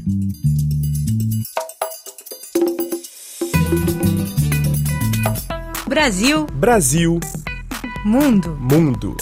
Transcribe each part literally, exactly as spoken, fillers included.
Brasil. Brasil. Mundo. Mundo.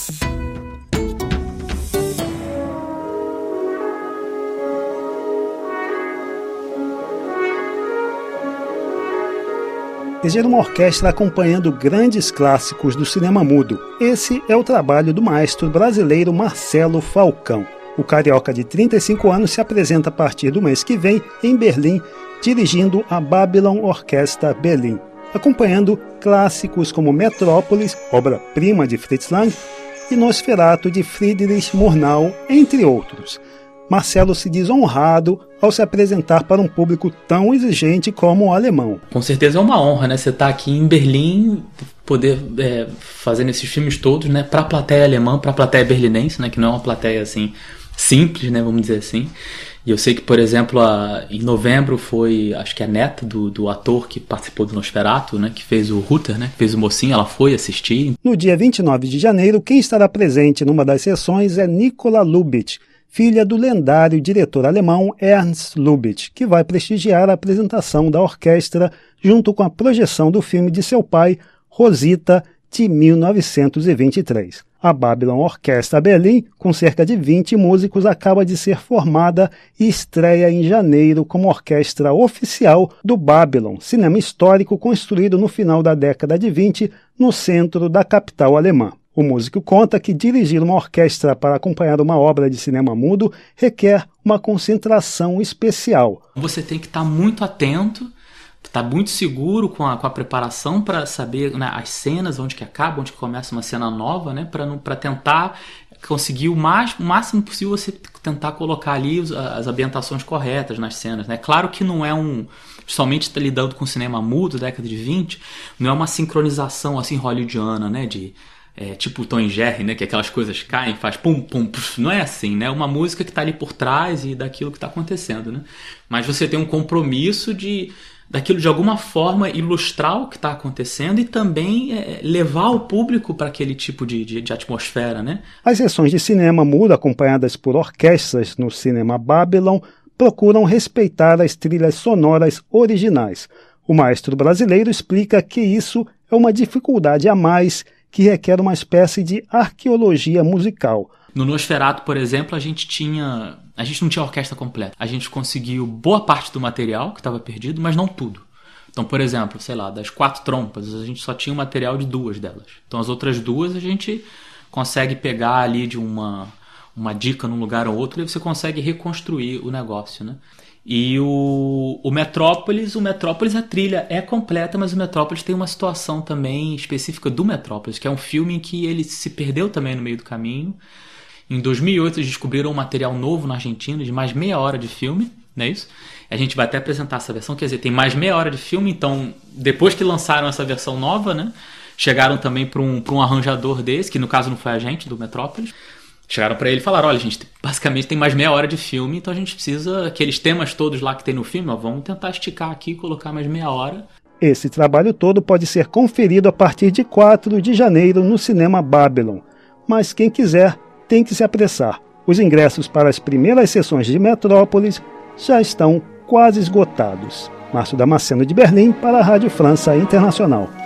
Reger uma orquestra acompanhando grandes clássicos do cinema mudo. Esse é o trabalho do maestro brasileiro Marcelo Falcão. O carioca de trinta e cinco anos se apresenta a partir do mês que vem em Berlim, dirigindo a Babylon Orchestra Berlim, acompanhando clássicos como Metrópolis, obra-prima de Fritz Lang, e Nosferatu de Friedrich Murnau, entre outros. Marcelo se diz honrado ao se apresentar para um público tão exigente como o alemão. Com certeza é uma honra, né? Você estar aqui em Berlim, poder é, fazer esses filmes todos, né? Para a plateia alemã, para a plateia berlinense, né? Que não é uma plateia assim simples, né? Vamos dizer assim. E eu sei que, por exemplo, a, em novembro foi, acho que a neta do, do ator que participou do Nosferatu, né? Que fez o Ruther, né? Que fez o mocinho, ela foi assistir. No dia vinte e nove de janeiro, quem estará presente numa das sessões é Nicola Lubitsch, filha do lendário diretor alemão Ernst Lubitsch, que vai prestigiar a apresentação da orquestra junto com a projeção do filme de seu pai, Rosita, de mil novecentos e vinte e três. A Babylon Orchestra Berlim, com cerca de vinte músicos, acaba de ser formada e estreia em janeiro como orquestra oficial do Babylon, cinema histórico construído no final da década de vinte no centro da capital alemã. O músico conta que dirigir uma orquestra para acompanhar uma obra de cinema mudo requer uma concentração especial. Você tem que estar muito atento, estar muito seguro com a, com a preparação para saber, né, as cenas, onde que acaba, onde que começa uma cena nova, né, para tentar conseguir o, mais, o máximo possível você tentar colocar ali os, as ambientações corretas nas cenas. Né? Claro que não é um... Somente lidando com cinema mudo da década de vinte, não é uma sincronização assim hollywoodiana, né, de... É, tipo o Tom e Jerry, né? Que aquelas coisas caem, faz pum, pum, puf. Não é assim, né? É uma música que está ali por trás e daquilo que está acontecendo, né? Mas você tem um compromisso de daquilo de alguma forma ilustrar o que está acontecendo e também é, levar o público para aquele tipo de, de, de atmosfera, né? As sessões de cinema mudo acompanhadas por orquestras no cinema Babylon procuram respeitar as trilhas sonoras originais. O maestro brasileiro explica que isso é uma dificuldade a mais que requer uma espécie de arqueologia musical. No Nosferatu, por exemplo, a gente tinha, a gente não tinha orquestra completa. A gente conseguiu boa parte do material que estava perdido, mas não tudo. Então, por exemplo, sei lá, das quatro trompas, a gente só tinha o material de duas delas. Então, as outras duas a gente consegue pegar ali de uma, uma dica num lugar ou outro e você consegue reconstruir o negócio, né? E o, o Metrópolis, o Metrópolis, a trilha é completa, mas o Metrópolis tem uma situação também específica do Metrópolis, que é um filme em que ele se perdeu também no meio do caminho. Em dois mil e oito eles descobriram um material novo na Argentina de mais meia hora de filme, não é isso? A gente vai até apresentar essa versão, quer dizer, tem mais meia hora de filme, então depois que lançaram essa versão nova, né, chegaram também para um, para um arranjador desse, que no caso não foi a gente, do Metrópolis. Chegaram para ele e falaram, olha, gente, basicamente tem mais meia hora de filme, então a gente precisa, aqueles temas todos lá que tem no filme, ó, vamos tentar esticar aqui e colocar mais meia hora. Esse trabalho todo pode ser conferido a partir de quatro de janeiro no cinema Babylon. Mas quem quiser tem que se apressar. Os ingressos para as primeiras sessões de Metrópolis já estão quase esgotados. Márcio Damasceno de Berlim para a Rádio França Internacional.